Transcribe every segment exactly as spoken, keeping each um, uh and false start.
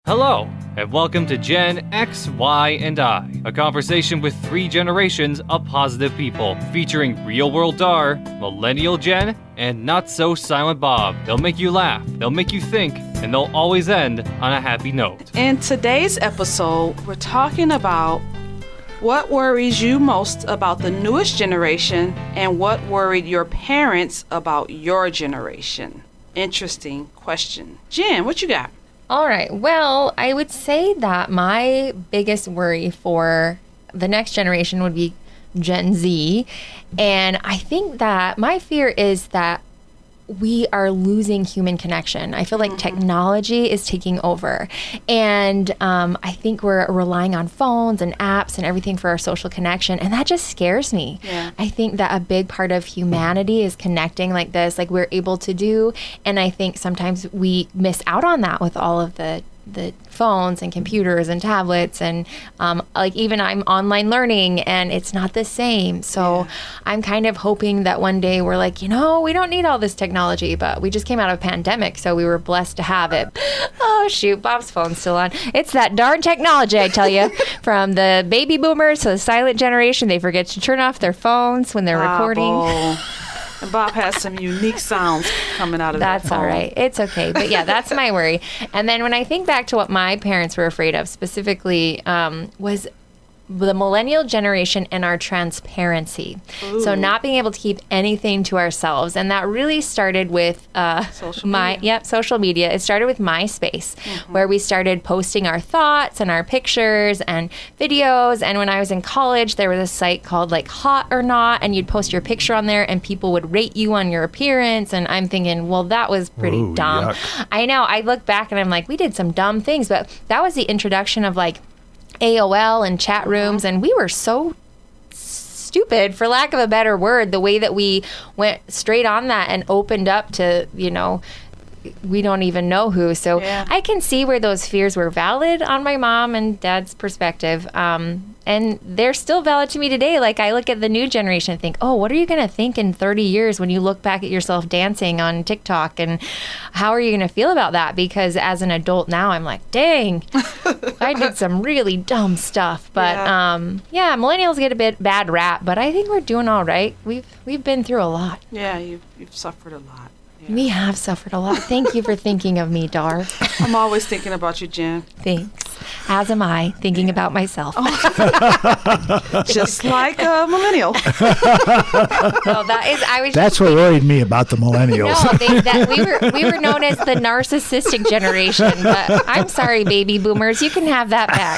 Hello, and welcome to Gen X, Y, and I, a conversation with three generations of positive people, featuring real-world Dar, Millennial Gen, and not-so-silent Bob. They'll make you laugh, they'll make you think, and they'll always end on a happy note. In today's episode, we're talking about what worries you most about the newest generation and what worried your parents about your generation. Interesting question. Jen, what you got? All right. Well, I would say that my biggest worry for the next generation would be Gen Z. And I think that my fear is that we are losing human connection. I feel like mm-hmm. technology is taking over. And um, I think we're relying on phones and apps and everything for our social connection. And that just scares me. Yeah. I think that a big part of humanity is connecting like this, like we're able to do. And I think sometimes we miss out on that with all of the the phones and computers and tablets and um, like even I'm online learning and it's not the same. So yeah. I'm kind of hoping that one day we're like, you know, we don't need all this technology, but we just came out of a pandemic, so we were blessed to have it. Oh shoot, Bob's phone's still on. It's that darn technology, I tell you. From the baby boomers to the silent generation, they forget to turn off their phones when they're Bob, recording. Oh. And Bob has some unique sounds coming out of that That's phone. all right. It's okay. But yeah, that's my worry. And then when I think back to what my parents were afraid of specifically um, was the millennial generation and our transparency. Ooh. So not being able to keep anything to ourselves. And that really started with uh, social my, media. yep, social media. It started with MySpace, mm-hmm. where we started posting our thoughts and our pictures and videos. And when I was in college, there was a site called like Hot or Not, and you'd post your picture on there and people would rate you on your appearance. And I'm thinking, well, that was pretty Ooh, dumb. yuck. I know. I look back and I'm like, we did some dumb things, but that was the introduction of like A O L and chat rooms, and we were so stupid, for lack of a better word, the way that we went straight on that and opened up to, you know, we don't even know who. So yeah. I can see where those fears were valid on my mom and dad's perspective. Um, and they're still valid to me today. Like I look at the new generation and think, oh, what are you going to think in thirty years when you look back at yourself dancing on TikTok? And how are you going to feel about that? Because as an adult now, I'm like, dang, I did some really dumb stuff. But yeah. Um, yeah, millennials get a bit bad rap, but I think we're doing all right. We've we've been through a lot. Yeah, you've, you've suffered a lot. Yeah. We have suffered a lot. Thank you for thinking of me, Dar. I'm always thinking about you, Jen. Thanks. As am I, thinking about myself. Oh. Just like a millennial. No, that is. I was. That's what worried me about the millennials. No, they, that, we were we were known as the narcissistic generation. But I'm sorry, baby boomers, you can have that back.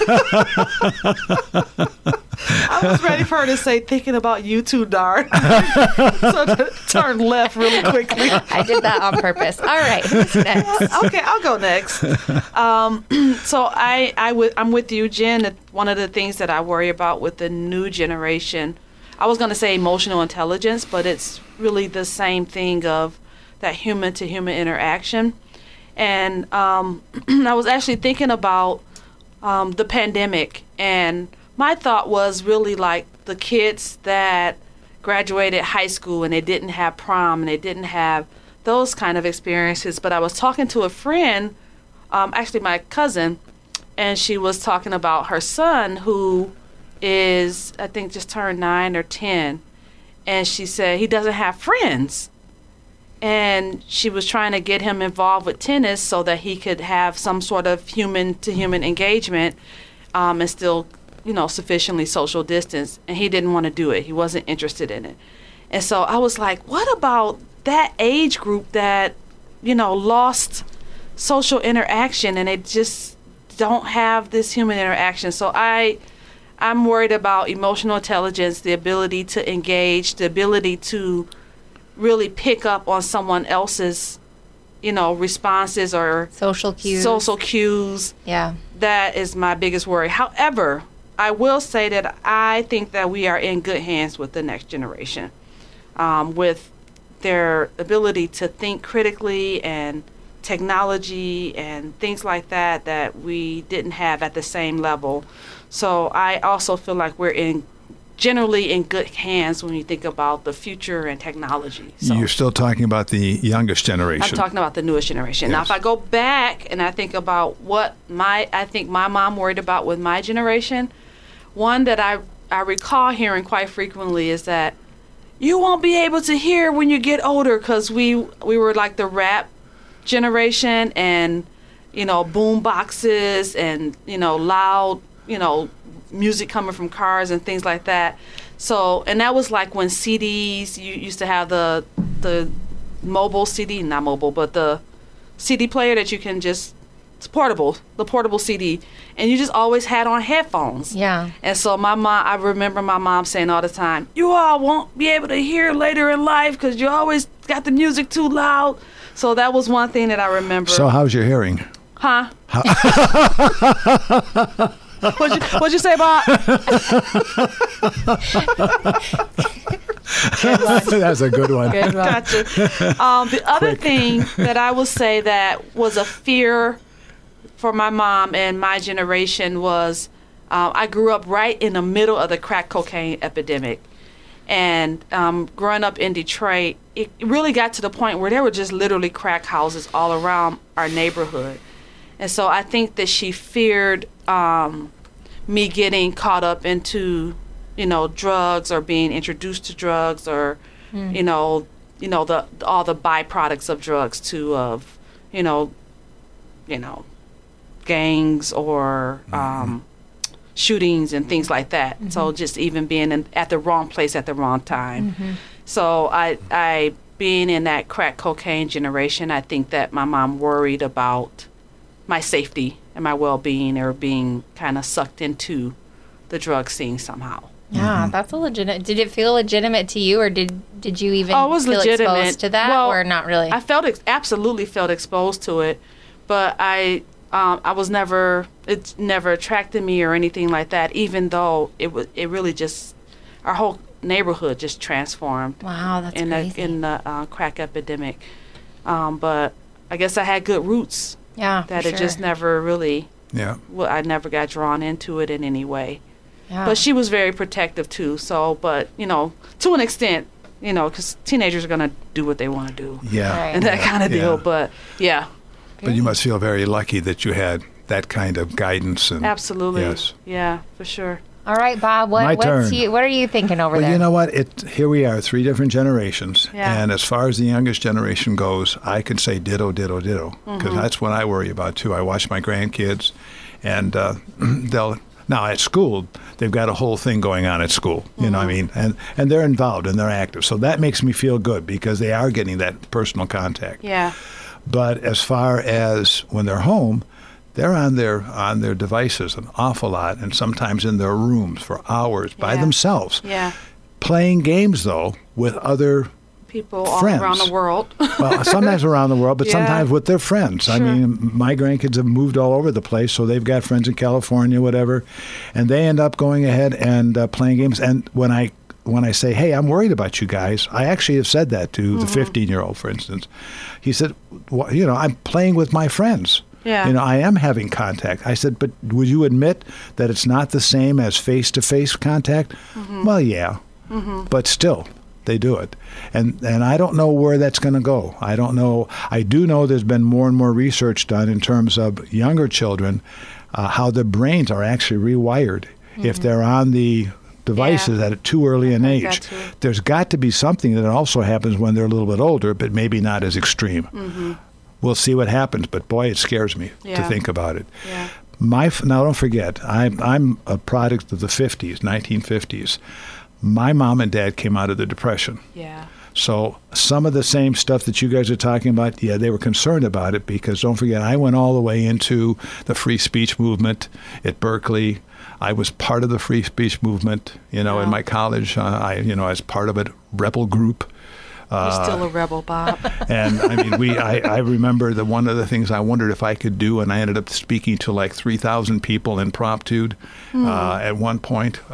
I was ready for her to say, thinking about you too, Dar. So to turn left really quickly. I did that on purpose. All right, who's next? Okay, I'll go next. Um, so I, I w- I'm with you, Jen. One of the things that I worry about with the new generation, I was going to say emotional intelligence, but it's really the same thing of that human-to-human interaction. And um, I was actually thinking about um, the pandemic, and my thought was really like the kids that graduated high school and they didn't have prom and they didn't have those kind of experiences. But I was talking to a friend, um, actually my cousin, and she was talking about her son who is, I think, just turned nine or ten. And she said he doesn't have friends. And she was trying to get him involved with tennis so that he could have some sort of human-to-human engagement um, and still, you know, sufficiently social distance. And he didn't want to do it. He wasn't interested in it. And so I was like, what about that age group that, you know, lost social interaction and they just don't have this human interaction? So I, I'm worried about emotional intelligence, the ability to engage, the ability to really pick up on someone else's, you know, responses or social cues. Social cues. Yeah. That is my biggest worry. However, I will say that I think that we are in good hands with the next generation, um, with their ability to think critically and technology and things like that that we didn't have at the same level. So I also feel like we're in generally in good hands when you think about the future and technology. So You're still talking about the youngest I'm generation. talking about the newest generation. Now, Yes. if I go back and I think about what my, I think my mom worried about with my generation, one that I, I recall hearing quite frequently is that you won't be able to hear when you get older, because we, we were like the rap generation, and, you know, boom boxes and, you know, loud, you know, music coming from cars and things like that. So, and that was like when C Ds, you used to have the the mobile C D, not mobile, but the C D player that you can just, it's portable, the portable C D, and you just always had on headphones. Yeah. And so my mom, I remember my mom saying all the time, you all won't be able to hear later in life because you always got the music too loud. So that was one thing that I remember. So how's your hearing? Huh? What'd you, what'd you say, Bob? That's a good one. Good one. Gotcha. Um, the other thing that I will say that was a fear for my mom and my generation was uh, I grew up right in the middle of the crack cocaine epidemic. And um, growing up in Detroit, it really got to the point where there were just literally crack houses all around our neighborhood. And so I think that she feared um, me getting caught up into, you know, drugs or being introduced to drugs or, mm. you know, you know the all the byproducts of drugs too, of, you know, you know, gangs or mm-hmm. um, shootings and things like that. Mm-hmm. So just even being in, at the wrong place at the wrong time. Mm-hmm. So I I being in that crack cocaine generation, I think that my mom worried about my safety and my well-being, or being kind of sucked into the drug scene somehow. Yeah, Mm-hmm. that's a legitimate. Did it feel legitimate to you, or did did you even Oh, it was feel legitimate. exposed to that, Well, or not really? I felt ex- absolutely felt exposed to it, but I um, I was never it never attracted me or anything like that. Even though it was it really just our whole neighborhood just transformed. Wow, that's in crazy. the in the uh, crack epidemic. Um, but I guess I had good roots. Yeah, that for it just sure. never really. Yeah. Well, I never got drawn into it in any way. Yeah. But she was very protective too. So, but you know, to an extent, you know, because teenagers are gonna do what they want to do, Yeah. Right. and that kind of deal. Yeah. But yeah, But you must feel very lucky that you had that kind of guidance. And absolutely. Yes. Yeah, for sure. All right, Bob. What My what's turn. you, what are you thinking over Well, there? you know what? It here we are, three different generations, Yeah. and as far as the youngest generation goes, I can say ditto, ditto, ditto, because Mm-hmm. that's what I worry about too. I watch my grandkids, and uh, they'll now at school they've got a whole thing going on at school. You Mm-hmm. know what I mean? And and they're involved and they're active, so that makes me feel good because they are getting that personal contact. Yeah. But as far as when they're home, they're on their on their devices an awful lot, and sometimes in their rooms for hours by Yeah. themselves. Yeah. Playing games though with other People all Friends. around the world. well, sometimes around the world, but Yeah. sometimes with their friends. I Sure. mean, my grandkids have moved all over the place, so they've got friends in California, whatever, and they end up going ahead and uh, playing games. And when I when I say, "Hey, I'm worried about you guys," I actually have said that to the fifteen-year-old, for instance. He said, well, "You know, I'm playing with my friends. Yeah. You know, I am having contact." I said, "But would you admit that it's not the same as face-to-face contact?" Well, yeah, but still. They do it. And and I don't know where that's going to go. I don't know. I do know there's been more and more research done in terms of younger children, uh, how their brains are actually rewired if they're on the devices Yeah. at a too early an heard age. that too. There's got to be something that also happens when they're a little bit older, but maybe not as extreme. We'll see what happens, but boy, it scares me to Yeah. think about it. Yeah. My f- now don't forget, I'm I'm a product of the fifties, nineteen fifties. My mom and dad came out of the Depression. Yeah. So some of the same stuff that you guys are talking about, yeah, they were concerned about it because don't forget, I went all the way into the free speech movement at Berkeley. I was part of the free speech movement, you know, in Wow. my college. Uh, I, you know, as part of a rebel group. You're still a rebel, Bob. And I mean, we. I, I remember that one of the things I wondered if I could do, and I ended up speaking to like three thousand people impromptu uh, at one point. Uh,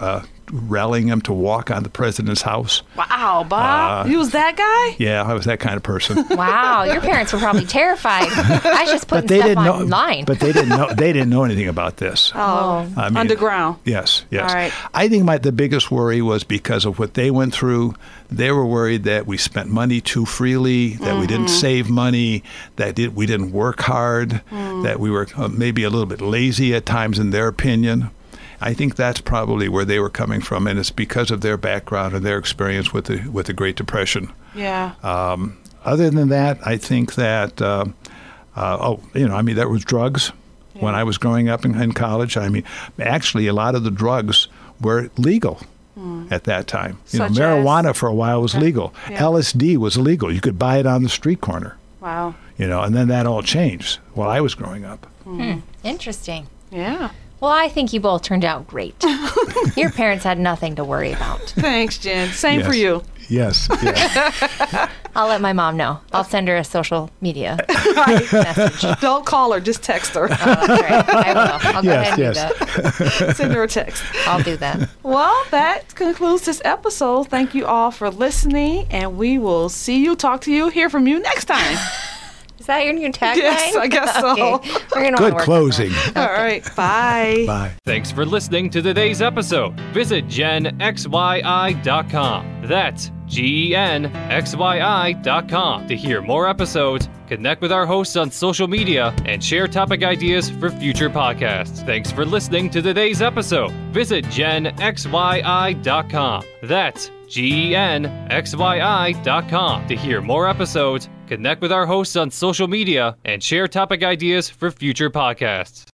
rallying them to walk on the president's house. Wow, Bob. Uh, you was that guy? Yeah, I was that kind of person. Wow, your parents were probably terrified. I was just putting But they stuff didn't know. online. But they didn't know. They didn't know anything about this. Oh, I mean, underground. Yes, yes. All right. I think my the biggest worry was because of what they went through. They were worried that we spent money too freely, that Mm-hmm. we didn't save money, that did, we didn't work hard, Mm. that we were uh, maybe a little bit lazy at times in their opinion. I think that's probably where they were coming from, and it's because of their background and their experience with the with the Great Depression. Yeah. Um, other than that, I think that, uh, uh, oh, you know, I mean, there was drugs when I was growing up in, in college. I mean, actually, a lot of the drugs were legal at that time. You Such know, marijuana for a while was legal. Yeah. L S D was illegal. You could buy it on the street corner, Wow. you know, and then that all changed while I was growing up. Hmm, interesting. Yeah. Well, I think you both turned out great. Your parents had nothing to worry about. Thanks, Jen. Same for Yes. you. Yes, yes. I'll let my mom know. I'll send her a social media message. Don't call her. Just text her. Oh, that's right. I will. I'll go Yes, ahead and yes. do that. Send her a text. I'll do that. Well, that concludes this episode. Thank you all for listening, and we will see you, talk to you, hear from you next time. Is that your new tagline? Yes, I guess so. Okay. We're gonna wanna Good work on closing. that. All right. Bye. Bye. Thanks for listening to today's episode. Visit gen x y i dot com. That's G E N X Y I dot com to hear more episodes, connect with our hosts on social media, and share topic ideas for future podcasts. Thanks for listening to today's episode. Visit gen x y i dot com. That's G E N X Y I dot com to hear more episodes, connect with our hosts on social media, and share topic ideas for future podcasts.